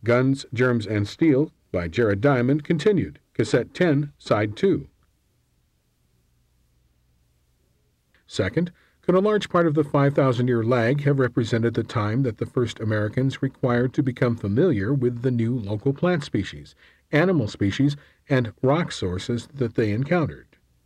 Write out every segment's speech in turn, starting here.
Guns, Germs, and Steel by Jared Diamond continued, Cassette 10, Side 2. Second, could a large part of the 5,000-year lag have represented the time that the first Americans required to become familiar with the new local plant species, animal species, and rock sources that they encountered?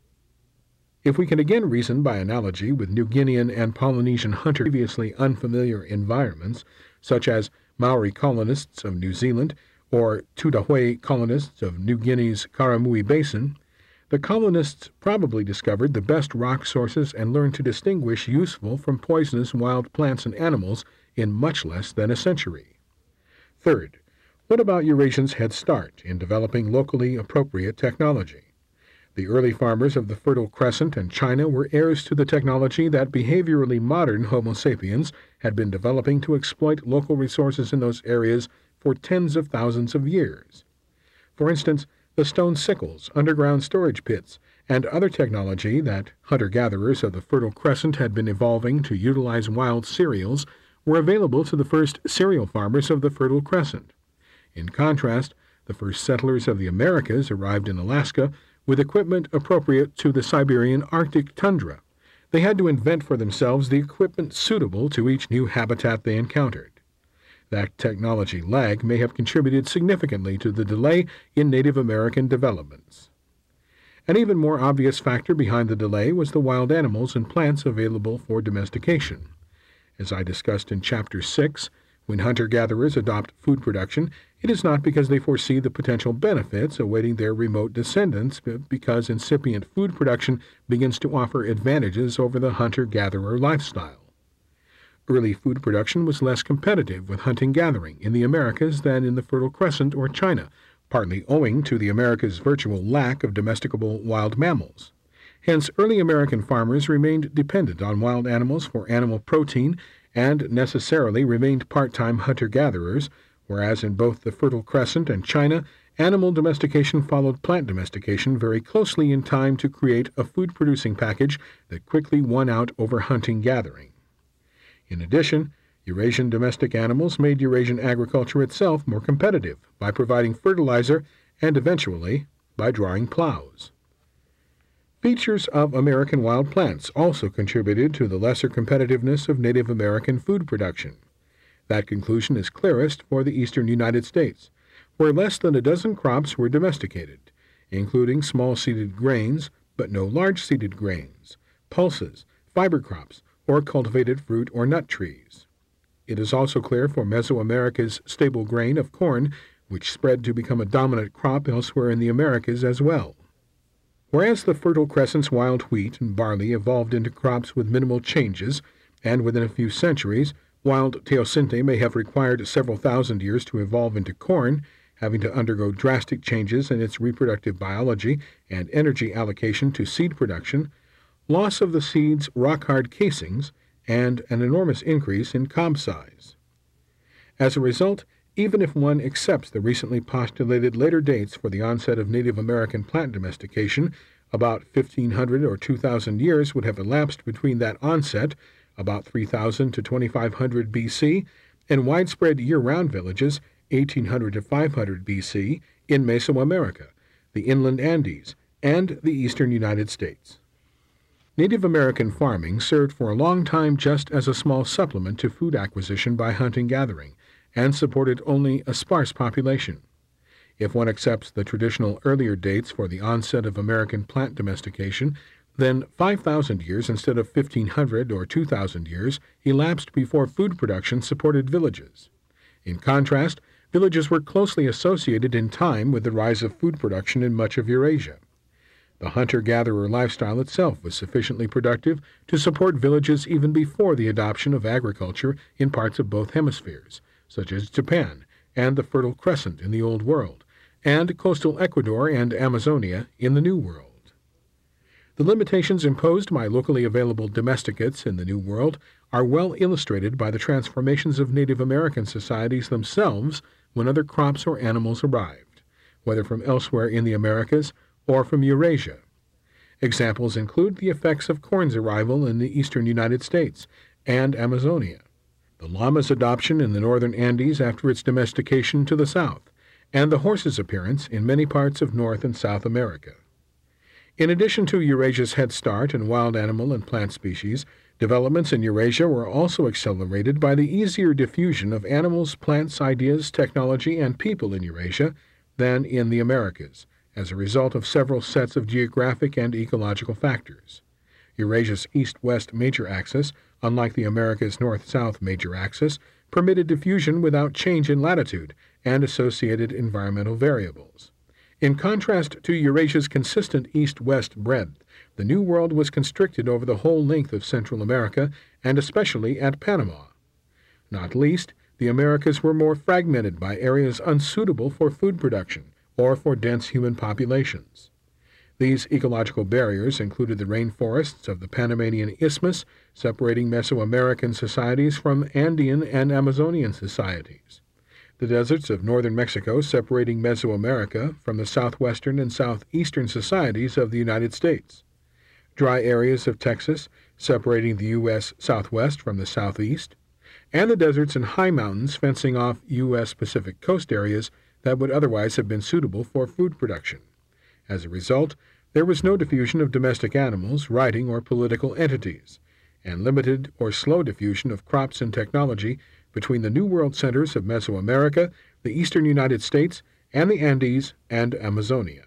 If we can again reason by analogy with New Guinean and Polynesian hunters in previously unfamiliar environments, such as Maori colonists of New Zealand or Tudahwai colonists of New Guinea's Karamui Basin, the colonists probably discovered the best rock sources and learned to distinguish useful from poisonous wild plants and animals in much less than a century. Third, what about Eurasians' head start in developing locally appropriate technology? The early farmers of the Fertile Crescent and China were heirs to the technology that behaviorally modern Homo sapiens had been developing to exploit local resources in those areas for tens of thousands of years. For instance, the stone sickles, underground storage pits, and other technology that hunter-gatherers of the Fertile Crescent had been evolving to utilize wild cereals were available to the first cereal farmers of the Fertile Crescent. In contrast, the first settlers of the Americas arrived in Alaska with equipment appropriate to the Siberian Arctic tundra. They had to invent for themselves the equipment suitable to each new habitat they encountered. That technology lag may have contributed significantly to the delay in Native American developments. An even more obvious factor behind the delay was the wild animals and plants available for domestication. As I discussed in Chapter 6, when hunter-gatherers adopt food production, it is not because they foresee the potential benefits awaiting their remote descendants, but because incipient food production begins to offer advantages over the hunter-gatherer lifestyle. Early food production was less competitive with hunting-gathering in the Americas than in the Fertile Crescent or China, partly owing to the Americas' virtual lack of domesticable wild mammals. Hence, early American farmers remained dependent on wild animals for animal protein and necessarily remained part-time hunter-gatherers, whereas in both the Fertile Crescent and China, animal domestication followed plant domestication very closely in time to create a food-producing package that quickly won out over hunting-gathering. In addition, Eurasian domestic animals made Eurasian agriculture itself more competitive by providing fertilizer and eventually by drawing plows. Features of American wild plants also contributed to the lesser competitiveness of Native American food production. That conclusion is clearest for the eastern United States, where less than a dozen crops were domesticated, including small-seeded grains, but no large-seeded grains, pulses, fiber crops, or cultivated fruit or nut trees. It is also clear for Mesoamerica's stable grain of corn, which spread to become a dominant crop elsewhere in the Americas as well. Whereas the Fertile Crescent's wild wheat and barley evolved into crops with minimal changes, and within a few centuries, wild teosinte may have required several thousand years to evolve into corn, having to undergo drastic changes in its reproductive biology and energy allocation to seed production, loss of the seed's rock-hard casings, and an enormous increase in cob size. As a result, even if one accepts the recently postulated later dates for the onset of Native American plant domestication, about 1,500 or 2,000 years would have elapsed between that onset, about 3,000 to 2,500 B.C., and widespread year-round villages, 1,800 to 500 B.C., in Mesoamerica, the inland Andes, and the eastern United States. Native American farming served for a long time just as a small supplement to food acquisition by hunting-gathering, and supported only a sparse population. If one accepts the traditional earlier dates for the onset of American plant domestication, then 5,000 years instead of 1,500 or 2,000 years elapsed before food production supported villages. In contrast, villages were closely associated in time with the rise of food production in much of Eurasia. The hunter-gatherer lifestyle itself was sufficiently productive to support villages even before the adoption of agriculture in parts of both hemispheres, such as Japan and the Fertile Crescent in the Old World, and coastal Ecuador and Amazonia in the New World. The limitations imposed by locally available domesticates in the New World are well illustrated by the transformations of Native American societies themselves when other crops or animals arrived, whether from elsewhere in the Americas or from Eurasia. Examples include the effects of corn's arrival in the eastern United States and Amazonia, the llama's adoption in the northern Andes after its domestication to the south, and the horse's appearance in many parts of North and South America. In addition to Eurasia's head start in wild animal and plant species, developments in Eurasia were also accelerated by the easier diffusion of animals, plants, ideas, technology, and people in Eurasia than in the Americas, as a result of several sets of geographic and ecological factors. Eurasia's east-west major axis, unlike the Americas' north-south major axis, permitted diffusion without change in latitude and associated environmental variables. In contrast to Eurasia's consistent east-west breadth, the New World was constricted over the whole length of Central America and especially at Panama. Not least, the Americas were more fragmented by areas unsuitable for food production or for dense human populations. These ecological barriers included the rainforests of the Panamanian Isthmus, separating Mesoamerican societies from Andean and Amazonian societies; the deserts of northern Mexico, separating Mesoamerica from the southwestern and southeastern societies of the United States; dry areas of Texas, separating the U.S. Southwest from the Southeast; and the deserts and high mountains fencing off U.S. Pacific coast areas that would otherwise have been suitable for food production. As a result, there was no diffusion of domestic animals, writing, or political entities, and limited or slow diffusion of crops and technology between the New World centers of Mesoamerica, the eastern United States, and the Andes and Amazonia.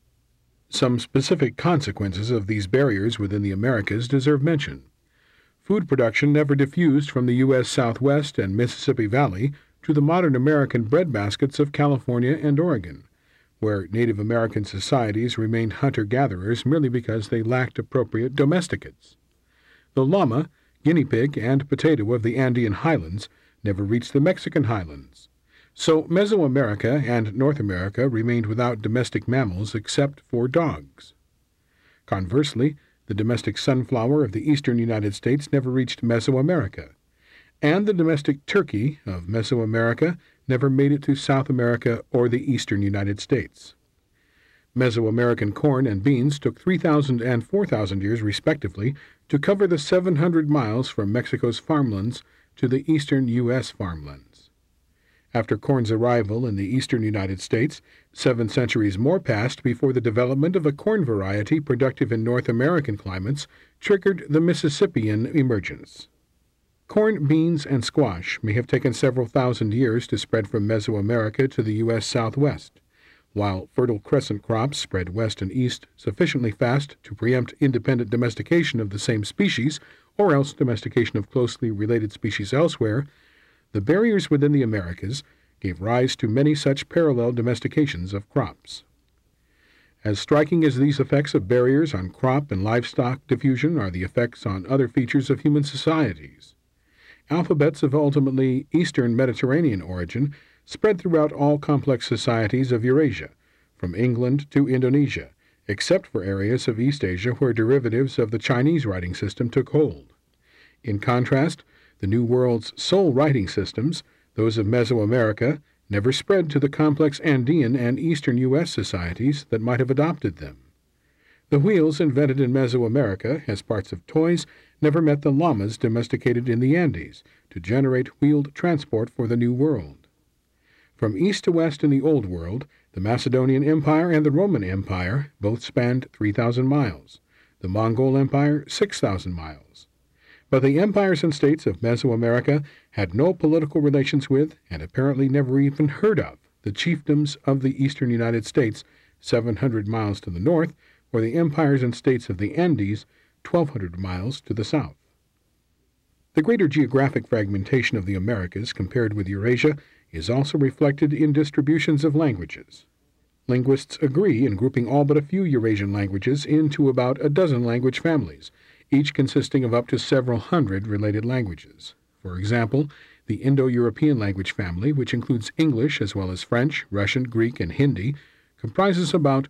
Some specific consequences of these barriers within the Americas deserve mention. Food production never diffused from the U.S. Southwest and Mississippi Valley to the modern American breadbaskets of California and Oregon, where Native American societies remained hunter-gatherers merely because they lacked appropriate domesticates. The llama, guinea pig, and potato of the Andean highlands never reached the Mexican highlands. So Mesoamerica and North America remained without domestic mammals except for dogs. Conversely, the domestic sunflower of the eastern United States never reached Mesoamerica, and the domestic turkey of Mesoamerica never made it to South America or the eastern United States. Mesoamerican corn and beans took 3,000 and 4,000 years respectively to cover the 700 miles from Mexico's farmlands to the eastern U.S. farmlands. After corn's arrival in the eastern United States, 7 centuries more passed before the development of a corn variety productive in North American climates triggered the Mississippian emergence. Corn, beans, and squash may have taken several thousand years to spread from Mesoamerica to the U.S. Southwest, while fertile crescent crops spread west and east sufficiently fast to preempt independent domestication of the same species, or else domestication of closely related species elsewhere. The barriers within the Americas gave rise to many such parallel domestications of crops. As striking as these effects of barriers on crop and livestock diffusion are the effects on other features of human societies. Alphabets of ultimately Eastern Mediterranean origin spread throughout all complex societies of Eurasia, from England to Indonesia, except for areas of East Asia where derivatives of the Chinese writing system took hold. In contrast, the New World's sole writing systems, those of Mesoamerica, never spread to the complex Andean and eastern U.S. societies that might have adopted them. The wheels invented in Mesoamerica as parts of toys never met the llamas domesticated in the Andes to generate wheeled transport for the New World. From east to west in the Old World, the Macedonian Empire and the Roman Empire both spanned 3,000 miles, the Mongol Empire 6,000 miles. But the empires and states of Mesoamerica had no political relations with, and apparently never even heard of, the chiefdoms of the eastern United States 700 miles to the north, or the empires and states of the Andes 1,200 miles to the south. The greater geographic fragmentation of the Americas compared with Eurasia is also reflected in distributions of languages. Linguists agree in grouping all but a few Eurasian languages into about a dozen language families, each consisting of up to several hundred related languages. For example, the Indo-European language family, which includes English as well as French, Russian, Greek, and Hindi, comprises about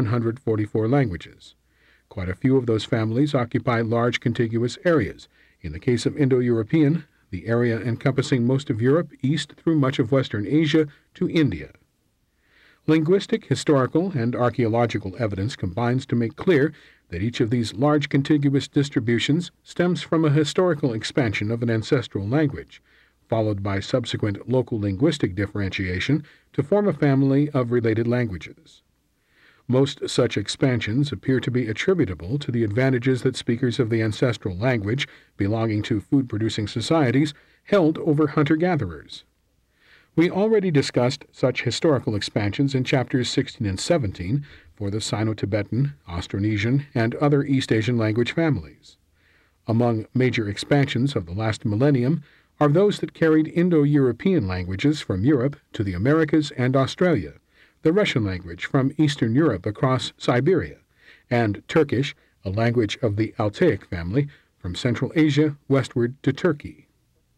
144 languages. Quite a few of those families occupy large contiguous areas. In the case of Indo-European, the area encompassing most of Europe east through much of Western Asia to India. Linguistic, historical, and archaeological evidence combines to make clear that each of these large contiguous distributions stems from a historical expansion of an ancestral language, followed by subsequent local linguistic differentiation to form a family of related languages. Most such expansions appear to be attributable to the advantages that speakers of the ancestral language belonging to food-producing societies held over hunter-gatherers. We already discussed such historical expansions in chapters 16 and 17 for the Sino-Tibetan, Austronesian, and other East Asian language families. Among major expansions of the last millennium are those that carried Indo-European languages from Europe to the Americas and Australia, the Russian language from Eastern Europe across Siberia, and Turkish, a language of the Altaic family, from Central Asia westward to Turkey.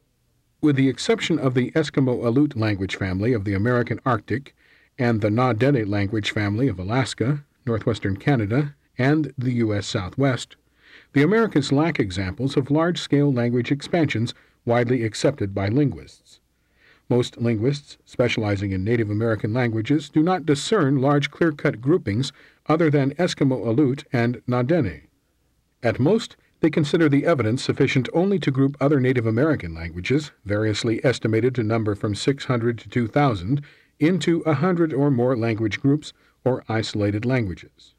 With the exception of the Eskimo-Aleut language family of the American Arctic and the Na-Dene language family of Alaska, northwestern Canada, and the U.S. Southwest, the Americas lack examples of large-scale language expansions widely accepted by linguists. Most linguists specializing in Native American languages do not discern large clear-cut groupings other than Eskimo-Aleut and Na-Dene. At most, they consider the evidence sufficient only to group other Native American languages, variously estimated to number from 600 to 2,000, into 100 or more language groups or isolated languages.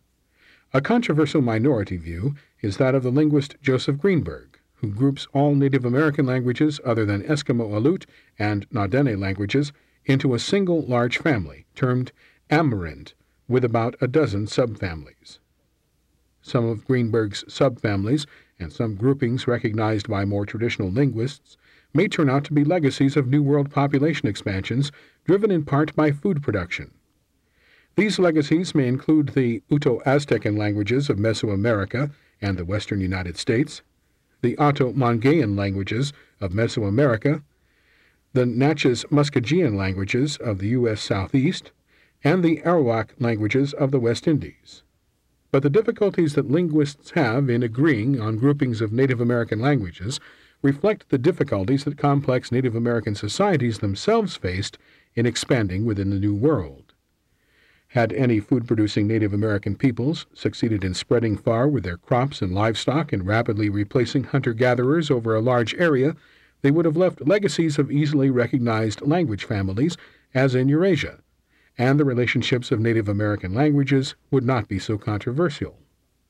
A controversial minority view is that of the linguist Joseph Greenberg, who groups all Native American languages other than Eskimo-Aleut and Na-Dene languages into a single large family, termed Amerind, with about a dozen subfamilies. Some of Greenberg's subfamilies, and some groupings recognized by more traditional linguists, may turn out to be legacies of New World population expansions driven in part by food production. These legacies may include the Uto-Aztecan languages of Mesoamerica and the western United States, the Oto-Mangaean languages of Mesoamerica, the Natchez Muskogean languages of the U.S. Southeast, and the Arawak languages of the West Indies. But the difficulties that linguists have in agreeing on groupings of Native American languages reflect the difficulties that complex Native American societies themselves faced in expanding within the New World. Had any food-producing Native American peoples succeeded in spreading far with their crops and livestock and rapidly replacing hunter-gatherers over a large area, they would have left legacies of easily recognized language families, as in Eurasia, and the relationships of Native American languages would not be so controversial.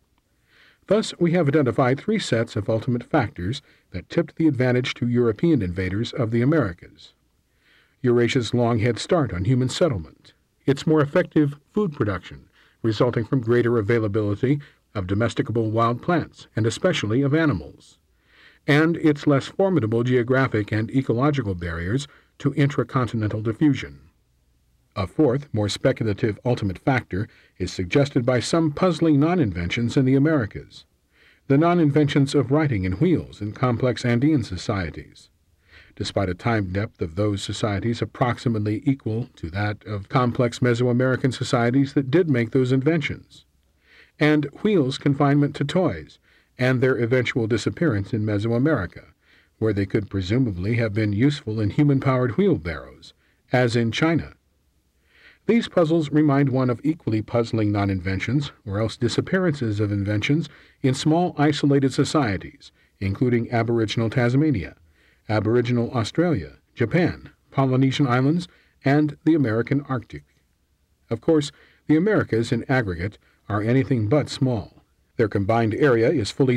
Thus, we have identified three sets of ultimate factors that tipped the advantage to European invaders of the Americas. Eurasia's long head start on human settlement, its more effective food production, resulting from greater availability of domesticable wild plants, and especially of animals, and its less formidable geographic and ecological barriers to intracontinental diffusion. A fourth, more speculative ultimate factor is suggested by some puzzling non-inventions in the Americas, the non-inventions of writing and wheels in complex Andean societies, despite a time depth of those societies approximately equal to that of complex Mesoamerican societies that did make those inventions, and wheels' confinement to toys, and their eventual disappearance in Mesoamerica, where they could presumably have been useful in human-powered wheelbarrows, as in China. These puzzles remind one of equally puzzling non-inventions, or else disappearances of inventions, in small isolated societies, including Aboriginal Tasmania, Aboriginal Australia, Japan, Polynesian Islands, and the American Arctic. Of course, the Americas in aggregate are anything but small. Their combined area is fully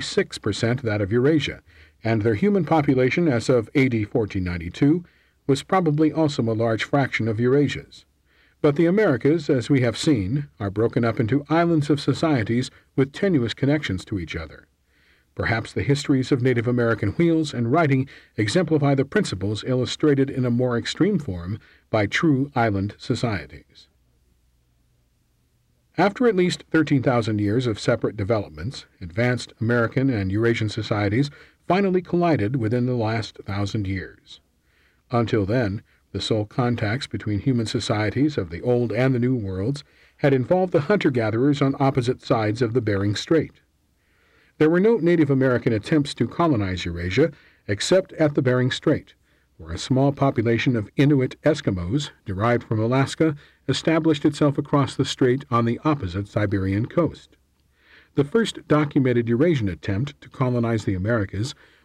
76% that of Eurasia, and their human population as of AD 1492 was probably also a large fraction of Eurasia's. But the Americas, as we have seen, are broken up into islands of societies with tenuous connections to each other. Perhaps the histories of Native American wheels and writing exemplify the principles illustrated in a more extreme form by true island societies. After at least 13,000 years of separate developments, advanced American and Eurasian societies finally collided within the last 1,000 years. Until then, the sole contacts between human societies of the Old and the New Worlds had involved the hunter-gatherers on opposite sides of the Bering Strait. There were no Native American attempts to colonize Eurasia except at the Bering Strait, where a small population of Inuit Eskimos, derived from Alaska, established itself across the strait on the opposite Siberian coast. The first documented Eurasian attempt to colonize the Americas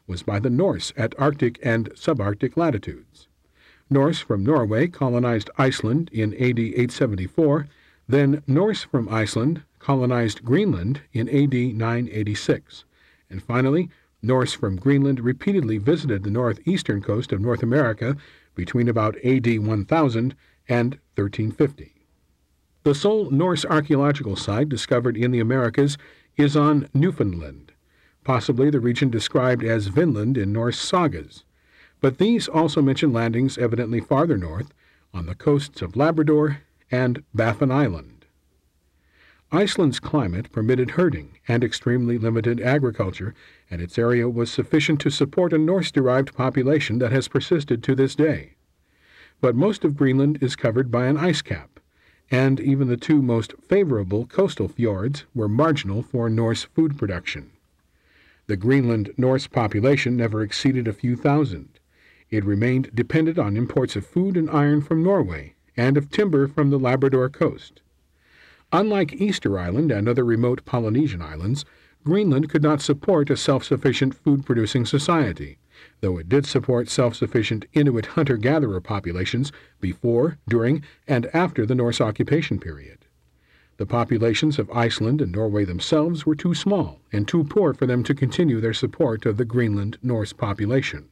was by the Norse at Arctic and subarctic latitudes. Norse from Norway colonized Iceland in AD 874, then Norse from Iceland colonized Greenland in AD 986, and finally, Norse from Greenland repeatedly visited the northeastern coast of North America between about AD 1000 and 1350. The sole Norse archaeological site discovered in the Americas is on Newfoundland, possibly the region described as Vinland in Norse sagas, but these also mention landings evidently farther north on the coasts of Labrador and Baffin Island. Iceland's climate permitted herding and extremely limited agriculture, and its area was sufficient to support a Norse-derived population that has persisted to this day. But most of Greenland is covered by an ice cap, and even the two most favorable coastal fjords were marginal for Norse food production. The Greenland Norse population never exceeded a few thousand. It remained dependent on imports of food and iron from Norway and of timber from the Labrador coast. Unlike Easter Island and other remote Polynesian islands, Greenland could not support a self-sufficient food-producing society, though it did support self-sufficient Inuit hunter-gatherer populations before, during, and after the Norse occupation period. The populations of Iceland and Norway themselves were too small and too poor for them to continue their support of the Greenland Norse population.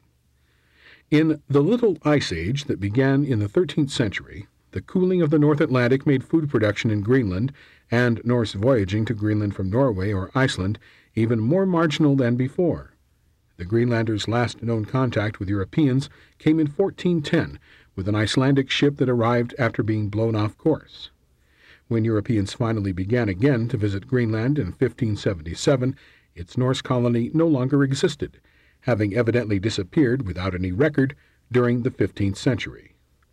In the Little Ice Age that began in the 13th century, the cooling of the North Atlantic made food production in Greenland and Norse voyaging to Greenland from Norway or Iceland even more marginal than before. The Greenlanders' last known contact with Europeans came in 1410 with an Icelandic ship that arrived after being blown off course. When Europeans finally began again to visit Greenland in 1577, its Norse colony no longer existed, having evidently disappeared without any record during the 15th century.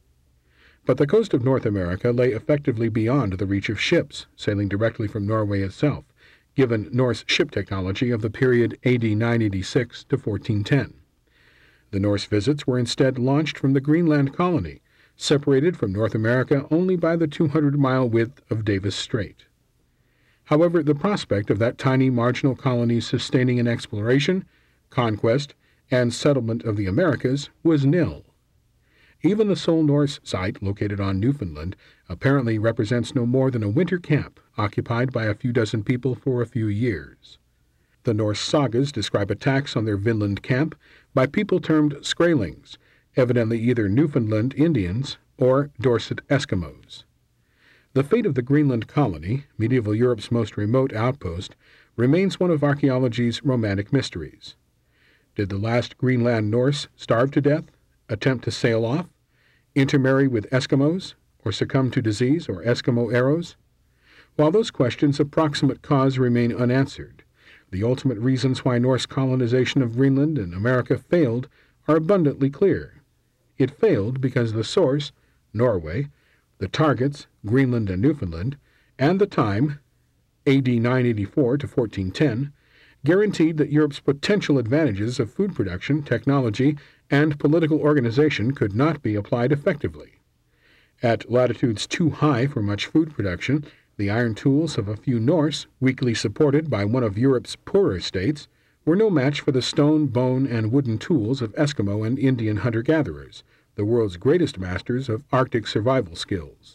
But the coast of North America lay effectively beyond the reach of ships sailing directly from Norway itself, given Norse ship technology of the period AD 986 to 1410. The Norse visits were instead launched from the Greenland colony, separated from North America only by the 200-mile width of Davis Strait. However, the prospect of that tiny marginal colony sustaining an exploration, conquest, and settlement of the Americas was nil. Even the sole Norse site, located on Newfoundland, apparently represents no more than a winter camp occupied by a few dozen people for a few years. The Norse sagas describe attacks on their Vinland camp by people termed Skraelings, evidently either Newfoundland Indians or Dorset Eskimos. The fate of the Greenland colony, medieval Europe's most remote outpost, remains one of archaeology's romantic mysteries. Did the last Greenland Norse starve to death, attempt to sail off, intermarry with Eskimos, or succumb to disease or Eskimo arrows? While those questions' approximate cause remain unanswered, the ultimate reasons why Norse colonization of Greenland and America failed are abundantly clear. It failed because the source, Norway, the targets, Greenland and Newfoundland, and the time, AD 984 to 1410, guaranteed that Europe's potential advantages of food production, technology, and political organization could not be applied effectively. At latitudes too high for much food production, the iron tools of a few Norse, weakly supported by one of Europe's poorer states, were no match for the stone, bone, and wooden tools of Eskimo and Indian hunter-gatherers, the world's greatest masters of Arctic survival skills.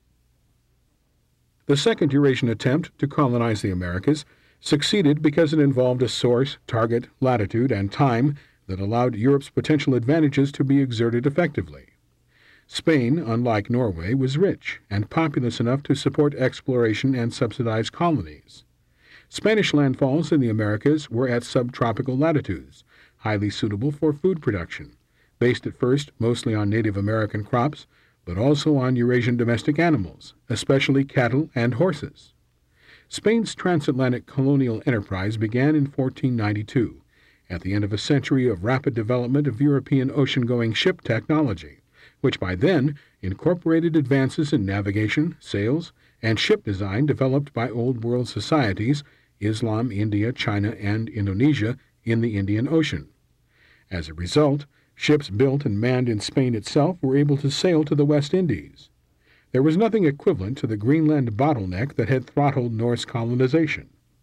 The second Eurasian attempt to colonize the Americas succeeded because it involved a source, target, latitude, and time that allowed Europe's potential advantages to be exerted effectively. Spain, unlike Norway, was rich and populous enough to support exploration and subsidize colonies. Spanish landfalls in the Americas were at subtropical latitudes, highly suitable for food production, based at first mostly on Native American crops, but also on Eurasian domestic animals, especially cattle and horses. Spain's transatlantic colonial enterprise began in 1492, at the end of a century of rapid development of European ocean-going ship technology, which by then incorporated advances in navigation, sails, and ship design developed by Old World societies, Islam, India, China, and Indonesia, in the Indian Ocean. As a result, ships built and manned in Spain itself were able to sail to the West Indies. There was nothing equivalent to the Greenland bottleneck that had throttled Norse colonization.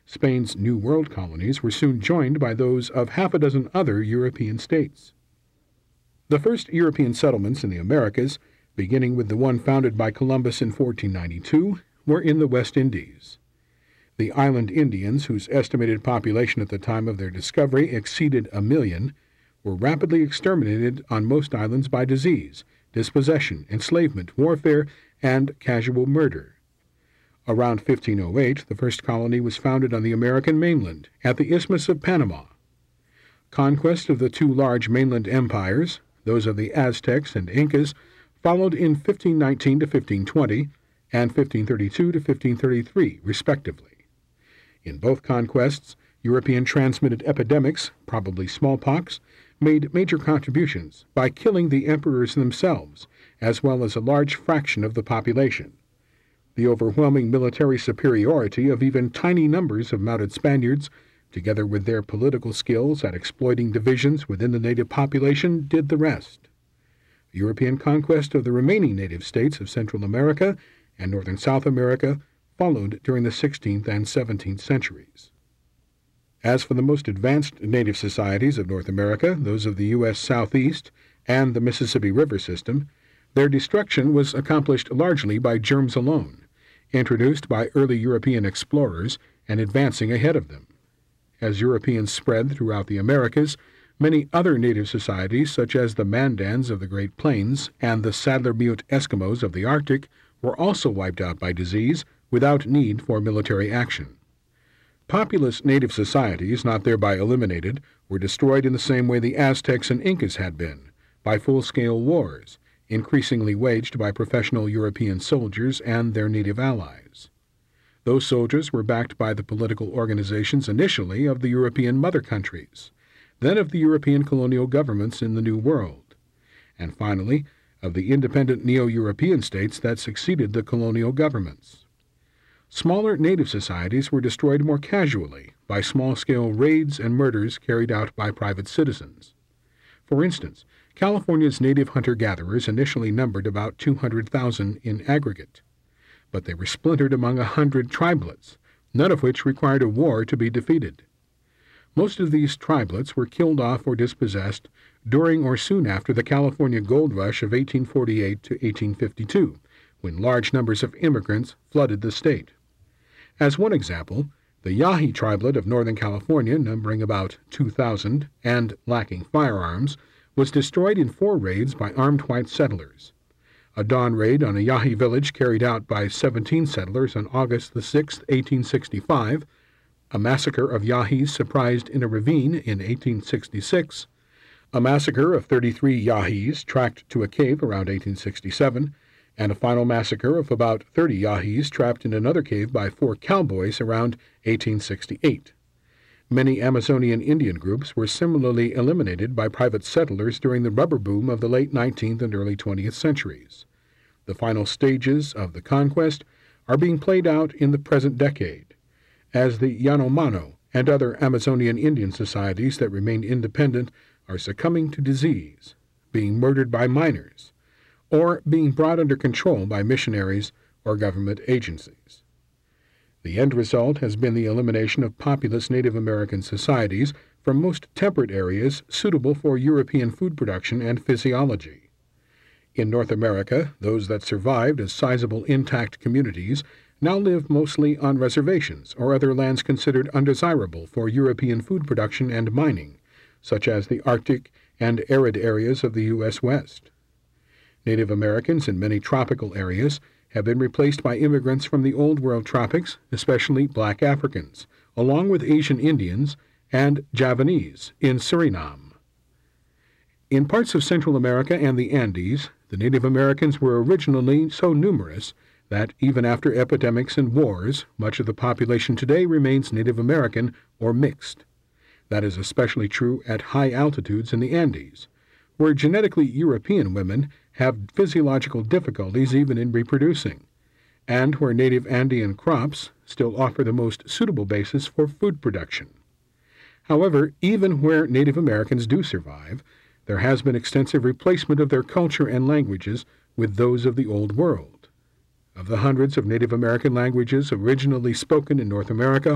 Spain's New World colonies were soon joined by those of half a dozen other European states. The first European settlements in the Americas, beginning with the one founded by Columbus in 1492, were in the West Indies. The island Indians, whose estimated population at the time of their discovery exceeded 1 million, were rapidly exterminated on most islands by disease, dispossession, enslavement, warfare, and casual murder. Around 1508, the first colony was founded on the American mainland, at the Isthmus of Panama. Conquest of the two large mainland empires, those of the Aztecs and Incas, followed in 1519 to 1520 and 1532 to 1533, respectively. In both conquests, European transmitted epidemics, probably smallpox, made major contributions by killing the emperors themselves, as well as a large fraction of the population. The overwhelming military superiority of even tiny numbers of mounted Spaniards, together with their political skills at exploiting divisions within the native population, did the rest. European conquest of the remaining native states of Central America and northern South America followed during the 16th and 17th centuries. As for the most advanced native societies of North America, those of the U.S. Southeast and the Mississippi River system, their destruction was accomplished largely by germs alone, introduced by early European explorers and advancing ahead of them. As Europeans spread throughout the Americas, many other native societies, such as the Mandans of the Great Plains and the Sadler Butte Eskimos of the Arctic, were also wiped out by disease without need for military action. Populous native societies, not thereby eliminated, were destroyed in the same way the Aztecs and Incas had been, by full-scale wars, increasingly waged by professional European soldiers and their native allies. Those soldiers were backed by the political organizations initially of the European mother countries, then of the European colonial governments in the New World, and finally of the independent neo-European states that succeeded the colonial governments. Smaller native societies were destroyed more casually by small-scale raids and murders carried out by private citizens. For instance, California's native hunter-gatherers initially numbered about 200,000 in aggregate, but they were splintered among 100 tribelets, none of which required a war to be defeated. Most of these tribelets were killed off or dispossessed during or soon after the California gold rush of 1848 to 1852, when large numbers of immigrants flooded the state. As one example, the Yahi tribelet of Northern California, numbering about 2,000 and lacking firearms, was destroyed in 4 raids by armed white settlers. A dawn raid on a Yahi village carried out by 17 settlers on August 6, 1865, a massacre of Yahis surprised in a ravine in 1866, a massacre of 33 Yahis tracked to a cave around 1867, and a final massacre of about 30 Yahis trapped in another cave by 4 cowboys around 1868. Many Amazonian Indian groups were similarly eliminated by private settlers during the rubber boom of the late 19th and early 20th centuries. The final stages of the conquest are being played out in the present decade, as the Yanomamo and other Amazonian Indian societies that remain independent are succumbing to disease, being murdered by miners, or being brought under control by missionaries or government agencies. The end result has been the elimination of populous Native American societies from most temperate areas suitable for European food production and physiology. In North America, those that survived as sizable intact communities now live mostly on reservations or other lands considered undesirable for European food production and mining, such as the Arctic and arid areas of the U.S. West. Native Americans in many tropical areas have been replaced by immigrants from the Old World tropics, especially black Africans, along with Asian Indians and Javanese in Suriname. In parts of Central America and the Andes, the Native Americans were originally so numerous that even after epidemics and wars, much of the population today remains Native American or mixed. That is especially true at high altitudes in the Andes, where genetically European women have physiological difficulties even in reproducing, and where native Andean crops still offer the most suitable basis for food production. However, even where Native Americans do survive, there has been extensive replacement of their culture and languages with those of the Old World. Of the hundreds of Native American languages originally spoken in North America,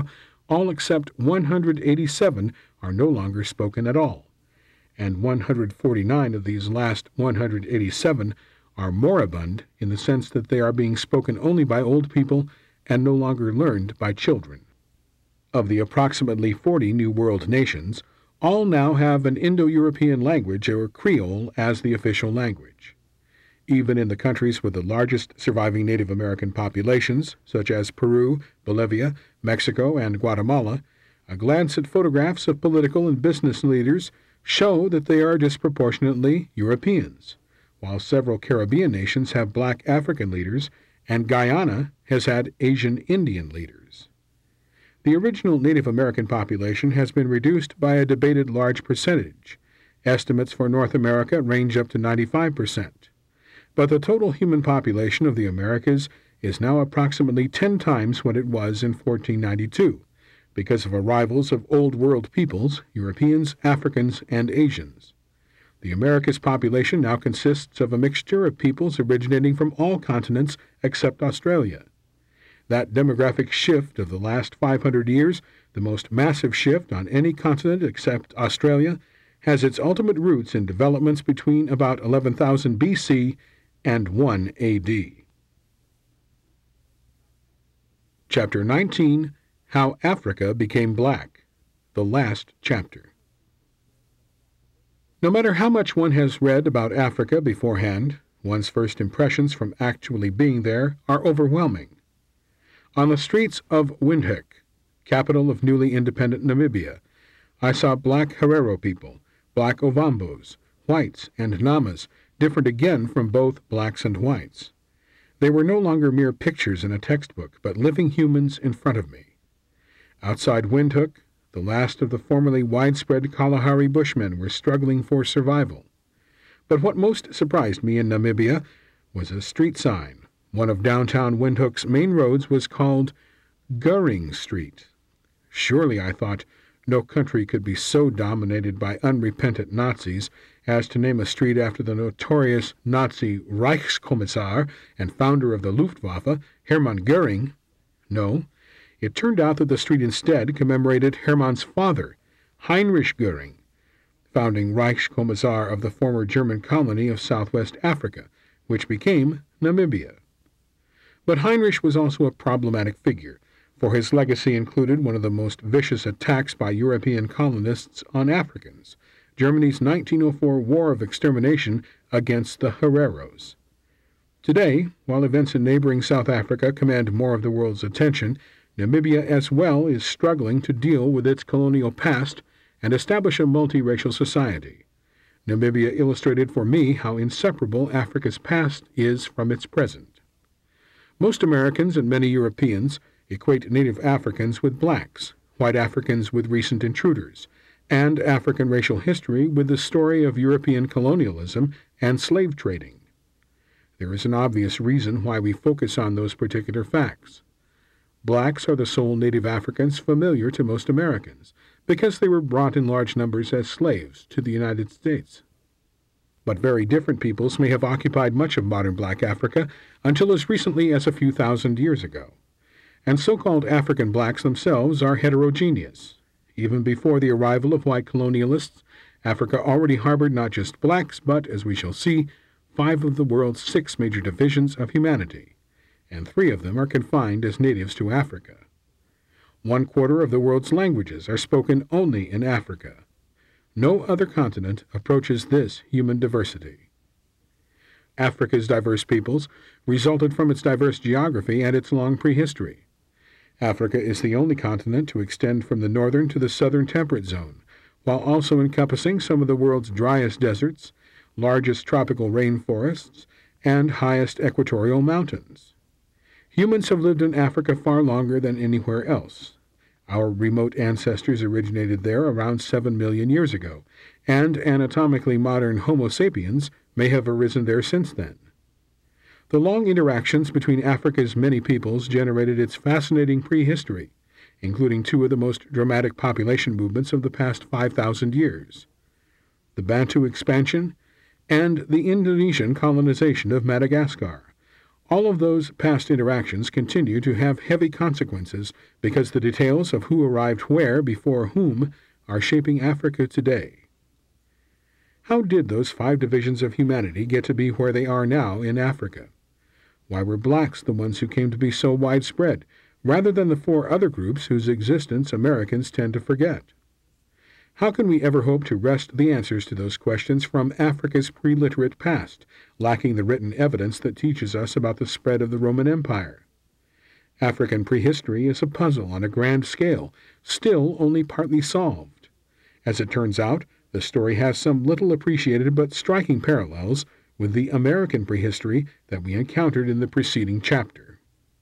all except 187 are no longer spoken at all, and 149 of these last 187 are moribund in the sense that they are being spoken only by old people and no longer learned by children. Of the approximately 40 New World nations, all now have an Indo-European language or Creole as the official language. Even in the countries with the largest surviving Native American populations, such as Peru, Bolivia, Mexico, and Guatemala, a glance at photographs of political and business leaders show that they are disproportionately Europeans, while several Caribbean nations have black African leaders, and Guyana has had Asian Indian leaders. The original Native American population has been reduced by a debated large percentage. Estimates for North America range up to 95%. But the total human population of the Americas is now approximately 10 times what it was in 1492, because of arrivals of Old World peoples, Europeans, Africans, and Asians. The Americas population now consists of a mixture of peoples originating from all continents except Australia. That demographic shift of the last 500 years, the most massive shift on any continent except Australia, has its ultimate roots in developments between about 11,000 BC and 1 AD. Chapter 19, How Africa Became Black, the last chapter. No matter how much one has read about Africa beforehand, one's first impressions from actually being there are overwhelming. On the streets of Windhoek, capital of newly independent Namibia, I saw black Herero people, black Ovambos, whites, and Namas, different again from both blacks and whites. They were no longer mere pictures in a textbook, but living humans in front of me. Outside Windhoek, the last of the formerly widespread Kalahari Bushmen were struggling for survival. But what most surprised me in Namibia was a street sign. One of downtown Windhoek's main roads was called Goering Street. Surely, I thought, no country could be so dominated by unrepentant Nazis as to name a street after the notorious Nazi Reichskommissar and founder of the Luftwaffe, Hermann Goering. No, it turned out that the street instead commemorated Hermann's father, Heinrich Goering, founding Reichskommissar of the former German colony of Southwest Africa, which became Namibia. But Heinrich was also a problematic figure, for his legacy included one of the most vicious attacks by European colonists on Africans, Germany's 1904 War of Extermination against the Hereros. Today, while events in neighboring South Africa command more of the world's attention, Namibia as well is struggling to deal with its colonial past and establish a multiracial society. Namibia illustrated for me how inseparable Africa's past is from its present. Most Americans and many Europeans equate Native Africans with blacks, white Africans with recent intruders, and African racial history with the story of European colonialism and slave trading. There is an obvious reason why we focus on those particular facts. Blacks are the sole Native Africans familiar to most Americans, because they were brought in large numbers as slaves to the United States. But very different peoples may have occupied much of modern black Africa until as recently as a few thousand years ago. And so-called African blacks themselves are heterogeneous. Even before the arrival of white colonialists, Africa already harbored not just blacks, but, as we shall see, 5 of the world's 6 major divisions of humanity, and 3 of them are confined as natives to Africa. 1/4 of the world's languages are spoken only in Africa. No other continent approaches this human diversity. Africa's diverse peoples resulted from its diverse geography and its long prehistory. Africa is the only continent to extend from the northern to the southern temperate zone, while also encompassing some of the world's driest deserts, largest tropical rainforests, and highest equatorial mountains. Humans have lived in Africa far longer than anywhere else. Our remote ancestors originated there around 7 million years ago, and anatomically modern Homo sapiens may have arisen there since then. The long interactions between Africa's many peoples generated its fascinating prehistory, including 2 of the most dramatic population movements of the past 5,000 years: the Bantu expansion and the Indonesian colonization of Madagascar, All of those past interactions continue to have heavy consequences because the details of who arrived where before whom are shaping Africa today. How did those 5 divisions of humanity get to be where they are now in Africa? Why were blacks the ones who came to be so widespread, rather than the 4 other groups whose existence Americans tend to forget? How can we ever hope to wrest the answers to those questions from Africa's pre-literate past, lacking the written evidence that teaches us about the spread of the Roman Empire? African prehistory is a puzzle on a grand scale, still only partly solved. As it turns out, the story has some little appreciated but striking parallels with the American prehistory that we encountered in the preceding chapter.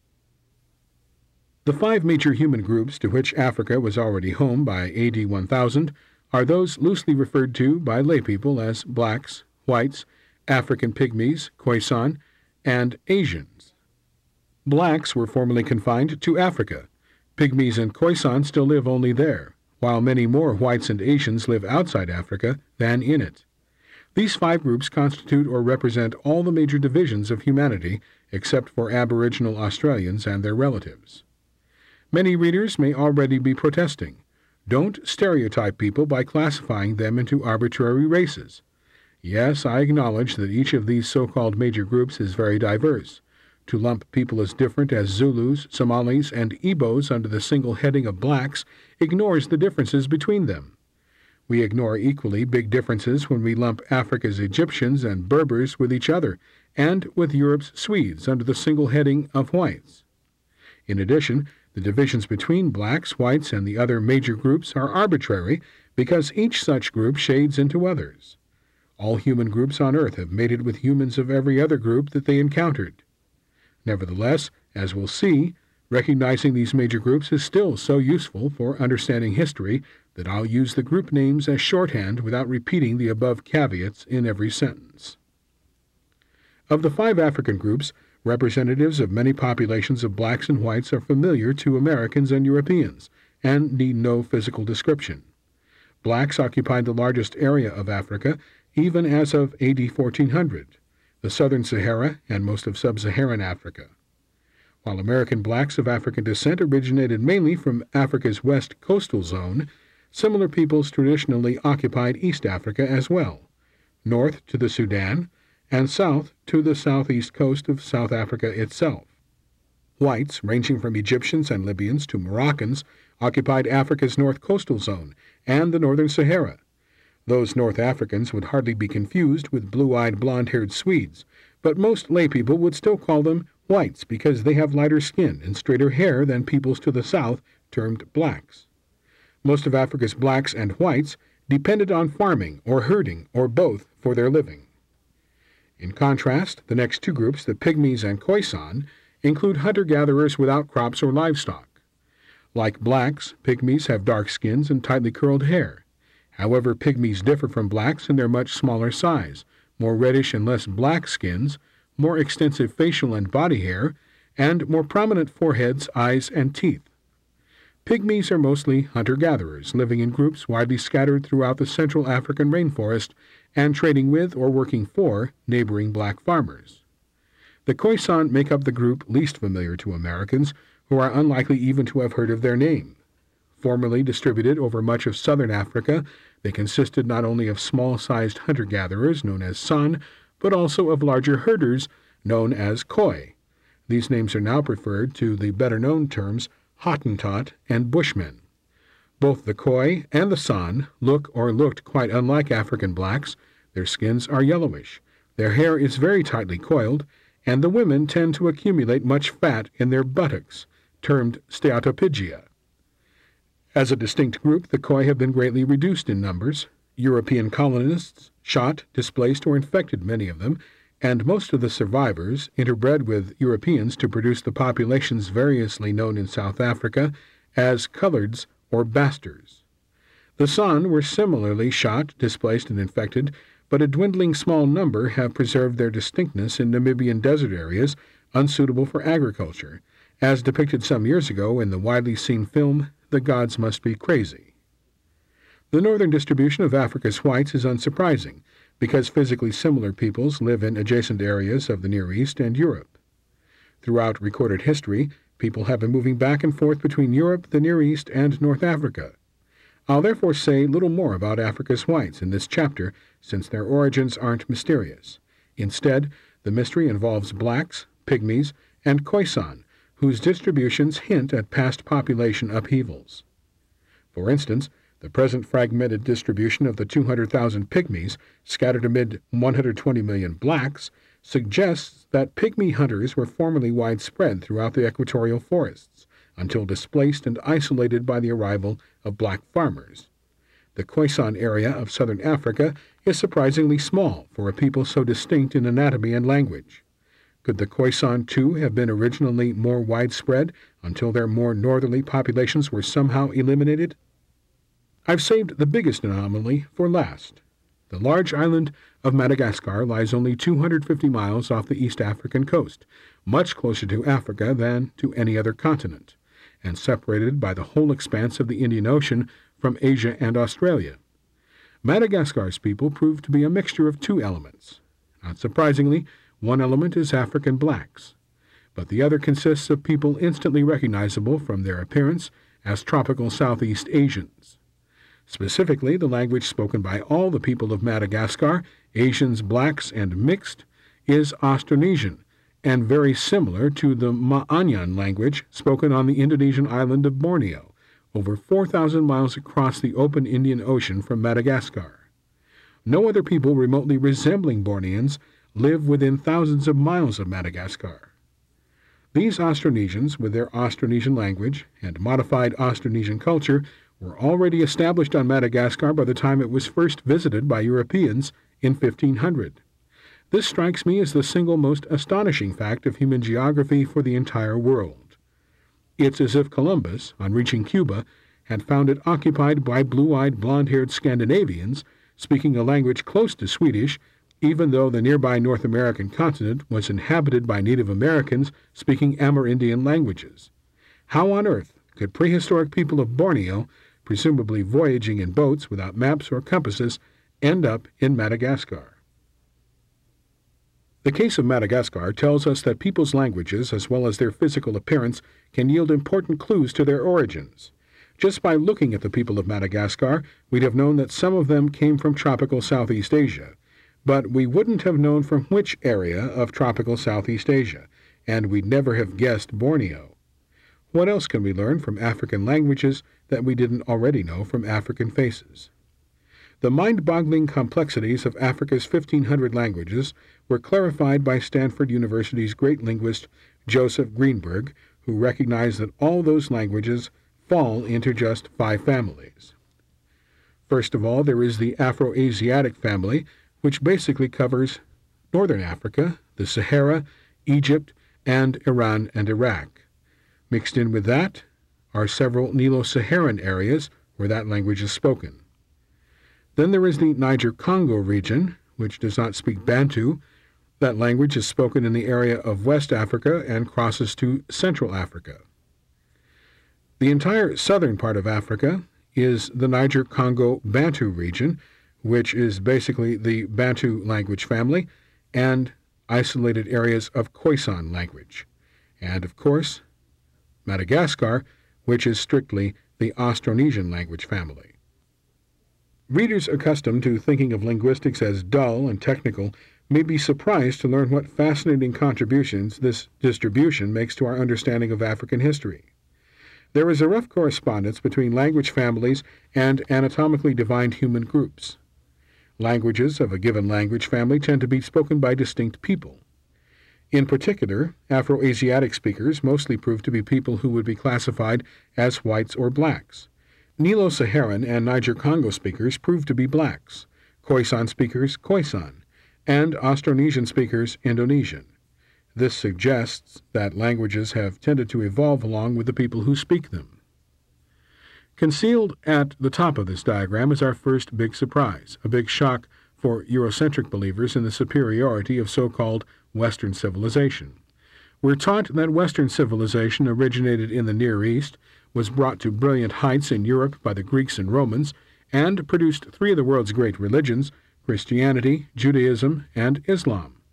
The 5 major human groups to which Africa was already home by AD 1000 are those loosely referred to by laypeople as blacks, whites, African pygmies, Khoisan, and Asians. Blacks were formerly confined to Africa. Pygmies and Khoisan still live only there, while many more whites and Asians live outside Africa than in it. These 5 groups constitute or represent all the major divisions of humanity except for Aboriginal Australians and their relatives. Many readers may already be protesting. Don't stereotype people by classifying them into arbitrary races. Yes, I acknowledge that each of these so-called major groups is very diverse. To lump people as different as Zulus, Somalis, and Igbos under the single heading of blacks ignores the differences between them. We ignore equally big differences when we lump Africa's Egyptians and Berbers with each other, and with Europe's Swedes under the single heading of whites. In addition, the divisions between blacks, whites, and the other major groups are arbitrary because each such group shades into others. All human groups on Earth have mated with humans of every other group that they encountered. Nevertheless, as we'll see, recognizing these major groups is still so useful for understanding history that I'll use the group names as shorthand without repeating the above caveats in every sentence. Of the 5 African groups, representatives of many populations of blacks and whites are familiar to Americans and Europeans, and need no physical description. Blacks occupied the largest area of Africa, even as of AD 1400, the southern Sahara and most of sub-Saharan Africa. While American blacks of African descent originated mainly from Africa's west coastal zone, similar peoples traditionally occupied East Africa as well, north to the Sudan, and south to the southeast coast of South Africa itself. Whites, ranging from Egyptians and Libyans to Moroccans, occupied Africa's north coastal zone and the northern Sahara. Those North Africans would hardly be confused with blue-eyed, blonde-haired Swedes, but most laypeople would still call them whites because they have lighter skin and straighter hair than peoples to the south, termed blacks. Most of Africa's blacks and whites depended on farming or herding or both for their living. In contrast, the next 2 groups, the Pygmies and Khoisan, include hunter-gatherers without crops or livestock. Like blacks, Pygmies have dark skins and tightly curled hair. However, Pygmies differ from blacks in their much smaller size, more reddish and less black skins, more extensive facial and body hair, and more prominent foreheads, eyes, and teeth. Pygmies are mostly hunter-gatherers, living in groups widely scattered throughout the Central African rainforest and trading with or working for neighboring black farmers. The Khoisan make up the group least familiar to Americans, who are unlikely even to have heard of their name. Formerly distributed over much of southern Africa, they consisted not only of small-sized hunter-gatherers known as San, but also of larger herders known as Khoi. These names are now preferred to the better-known terms Hottentot and Bushmen. Both the Khoi and the San look or looked quite unlike African blacks. Their skins are yellowish, their hair is very tightly coiled, and the women tend to accumulate much fat in their buttocks, termed steatopygia. As a distinct group, the Khoi have been greatly reduced in numbers. European colonists shot, displaced, or infected many of them, and most of the survivors interbred with Europeans to produce the populations variously known in South Africa as coloreds or bastards. The San were similarly shot, displaced, and infected, but a dwindling small number have preserved their distinctness in Namibian desert areas unsuitable for agriculture, as depicted some years ago in the widely seen film The Gods Must Be Crazy. The northern distribution of Africa's whites is unsurprising, because physically similar peoples live in adjacent areas of the Near East and Europe. Throughout recorded history, people have been moving back and forth between Europe, the Near East, and North Africa. I'll therefore say little more about Africa's whites in this chapter, since their origins aren't mysterious. Instead, the mystery involves blacks, pygmies, and Khoisan, whose distributions hint at past population upheavals. For instance, the present fragmented distribution of the 200,000 pygmies scattered amid 120 million blacks suggests that pygmy hunters were formerly widespread throughout the equatorial forests, until displaced and isolated by the arrival of black farmers. The Khoisan area of southern Africa is surprisingly small for a people so distinct in anatomy and language. Could the Khoisan, too, have been originally more widespread until their more northerly populations were somehow eliminated? I've saved the biggest anomaly for last. The large island of Madagascar lies only 250 miles off the East African coast, much closer to Africa than to any other continent, and separated by the whole expanse of the Indian Ocean from Asia and Australia. Madagascar's people prove to be a mixture of two elements. Not surprisingly, one element is African blacks, but the other consists of people instantly recognizable from their appearance as tropical Southeast Asians. Specifically, the language spoken by all the people of Madagascar, Asians, blacks, and mixed, is Austronesian, and very similar to the Ma'anyan language spoken on the Indonesian island of Borneo, over 4,000 miles across the open Indian Ocean from Madagascar. No other people remotely resembling Borneans live within thousands of miles of Madagascar. These Austronesians, with their Austronesian language and modified Austronesian culture, were already established on Madagascar by the time it was first visited by Europeans in 1500. This strikes me as the single most astonishing fact of human geography for the entire world. It's as if Columbus, on reaching Cuba, had found it occupied by blue-eyed, blonde-haired Scandinavians speaking a language close to Swedish, even though the nearby North American continent was inhabited by Native Americans speaking Amerindian languages. How on earth could prehistoric people of Borneo, presumably voyaging in boats without maps or compasses, end up in Madagascar? The case of Madagascar tells us that people's languages, as well as their physical appearance, can yield important clues to their origins. Just by looking at the people of Madagascar, we'd have known that some of them came from tropical Southeast Asia, but we wouldn't have known from which area of tropical Southeast Asia, and we'd never have guessed Borneo. What else can we learn from African languages that we didn't already know from African faces? The mind-boggling complexities of Africa's 1,500 languages were clarified by Stanford University's great linguist Joseph Greenberg, who recognized that all those languages fall into just 5 families. First of all, there is the Afroasiatic family, which basically covers northern Africa, the Sahara, Egypt, and Iran and Iraq. Mixed in with that are several Nilo-Saharan areas where that language is spoken. Then there is the Niger-Congo region, which does not speak Bantu. That language is spoken in the area of West Africa and crosses to Central Africa. The entire southern part of Africa is the Niger-Congo Bantu region, which is basically the Bantu language family, and isolated areas of Khoisan language. And, of course, Madagascar, which is strictly the Austronesian language family. Readers accustomed to thinking of linguistics as dull and technical may be surprised to learn what fascinating contributions this distribution makes to our understanding of African history. There is a rough correspondence between language families and anatomically defined human groups. Languages of a given language family tend to be spoken by distinct people. In particular, Afroasiatic speakers mostly prove to be people who would be classified as whites or blacks. Nilo-Saharan and Niger-Congo speakers prove to be blacks, Khoisan speakers Khoisan, and Austronesian speakers Indonesian. This suggests that languages have tended to evolve along with the people who speak them. Concealed at the top of this diagram is our first big surprise, a big shock for Eurocentric believers in the superiority of so-called Western civilization. We're taught that Western civilization originated in the Near East, was brought to brilliant heights in Europe by the Greeks and Romans, and produced 3 of the world's great religions, Christianity, Judaism, and Islam.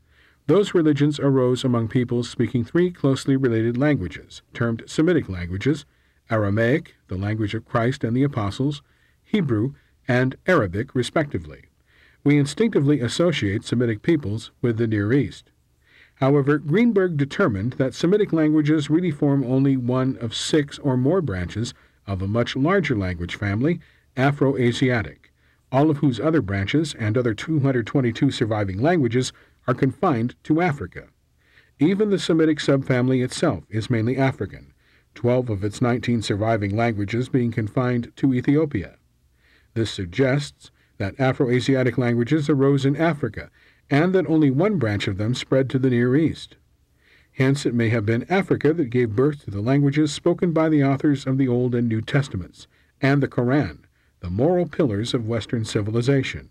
Those religions arose among peoples speaking three closely related languages, termed Semitic languages: Aramaic, the language of Christ and the apostles, Hebrew, and Arabic, respectively. We instinctively associate Semitic peoples with the Near East. However, Greenberg determined that Semitic languages really form only one of 6 or more branches of a much larger language family, Afro-Asiatic, all of whose other branches and other 222 surviving languages are confined to Africa. Even the Semitic subfamily itself is mainly African, 12 of its 19 surviving languages being confined to Ethiopia. This suggests that Afro-Asiatic languages arose in Africa, and that only one branch of them spread to the Near East. Hence, it may have been Africa that gave birth to the languages spoken by the authors of the Old and New Testaments, and the Koran, the moral pillars of Western civilization.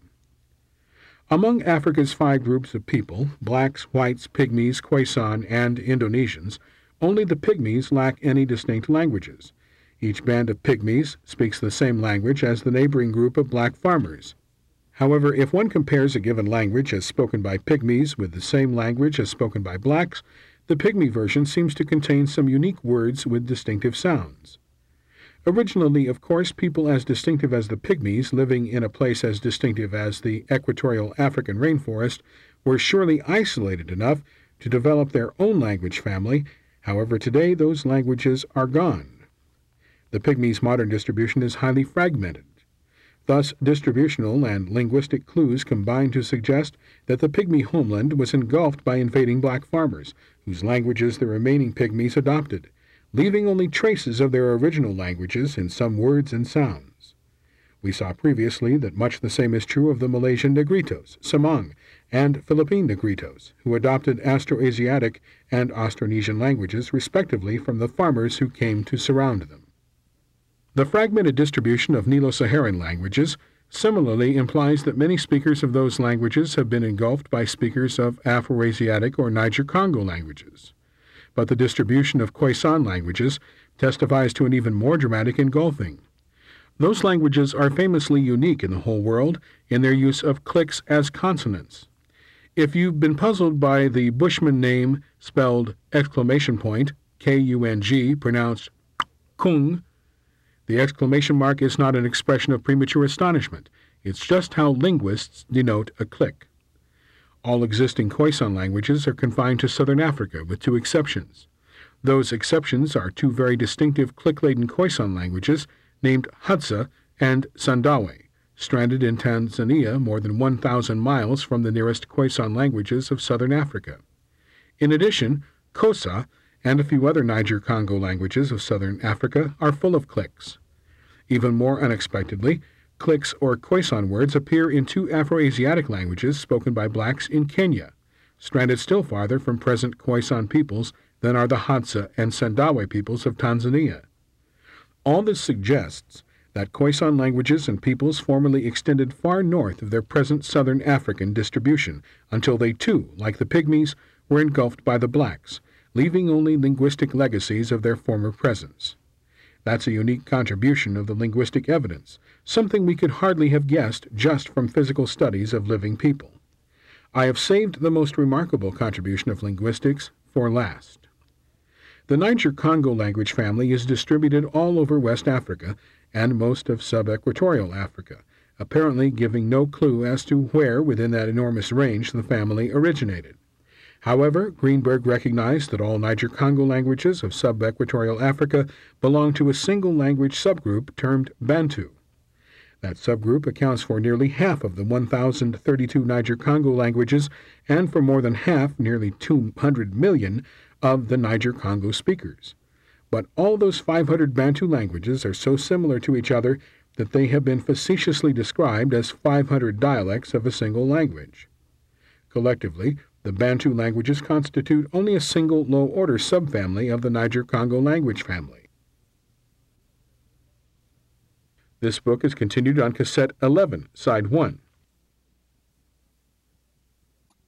Among Africa's 5 groups of people, blacks, whites, pygmies, Khoisan, and Indonesians, only the pygmies lack any distinct languages. Each band of pygmies speaks the same language as the neighboring group of black farmers. However, if one compares a given language as spoken by pygmies with the same language as spoken by blacks, the pygmy version seems to contain some unique words with distinctive sounds. Originally, of course, people as distinctive as the pygmies, living in a place as distinctive as the equatorial African rainforest, were surely isolated enough to develop their own language family. However, today those languages are gone. The pygmies' modern distribution is highly fragmented. Thus, distributional and linguistic clues combine to suggest that the pygmy homeland was engulfed by invading black farmers, whose languages the remaining pygmies adopted, leaving only traces of their original languages in some words and sounds. We saw previously that much the same is true of the Malaysian Negritos, Semang, and Philippine Negritos, who adopted Austroasiatic and Austronesian languages respectively from the farmers who came to surround them. The fragmented distribution of Nilo-Saharan languages similarly implies that many speakers of those languages have been engulfed by speakers of Afro-Asiatic or Niger-Congo languages. But the distribution of Khoisan languages testifies to an even more dramatic engulfing. Those languages are famously unique in the whole world in their use of clicks as consonants. If you've been puzzled by the Bushman name spelled K-U-N-G, pronounced Kung, the exclamation mark is not an expression of premature astonishment. It's just how linguists denote a click. All existing Khoisan languages are confined to southern Africa, with 2 exceptions. Those exceptions are 2 very distinctive click-laden Khoisan languages named Hadza and Sandawe, stranded in Tanzania more than 1,000 miles from the nearest Khoisan languages of southern Africa. In addition, Xhosa and a few other Niger-Congo languages of southern Africa are full of clicks. Even more unexpectedly, clicks or Khoisan words appear in 2 Afro-Asiatic languages spoken by blacks in Kenya, stranded still farther from present Khoisan peoples than are the Hadza and Sandawe peoples of Tanzania. All this suggests that Khoisan languages and peoples formerly extended far north of their present southern African distribution, until they too, like the pygmies, were engulfed by the blacks, leaving only linguistic legacies of their former presence. That's a unique contribution of the linguistic evidence, something we could hardly have guessed just from physical studies of living people. I have saved the most remarkable contribution of linguistics for last. The Niger-Congo language family is distributed all over West Africa and most of sub-equatorial Africa, apparently giving no clue as to where within that enormous range the family originated. However, Greenberg recognized that all Niger-Congo languages of sub-equatorial Africa belong to a single language subgroup termed Bantu. That subgroup accounts for nearly half of the 1,032 Niger-Congo languages and for more than half, nearly 200 million, of the Niger-Congo speakers. But all those 500 Bantu languages are so similar to each other that they have been facetiously described as 500 dialects of a single language. Collectively, the Bantu languages constitute only a single low-order subfamily of the Niger-Congo language family. This book is continued on cassette 11, side 1.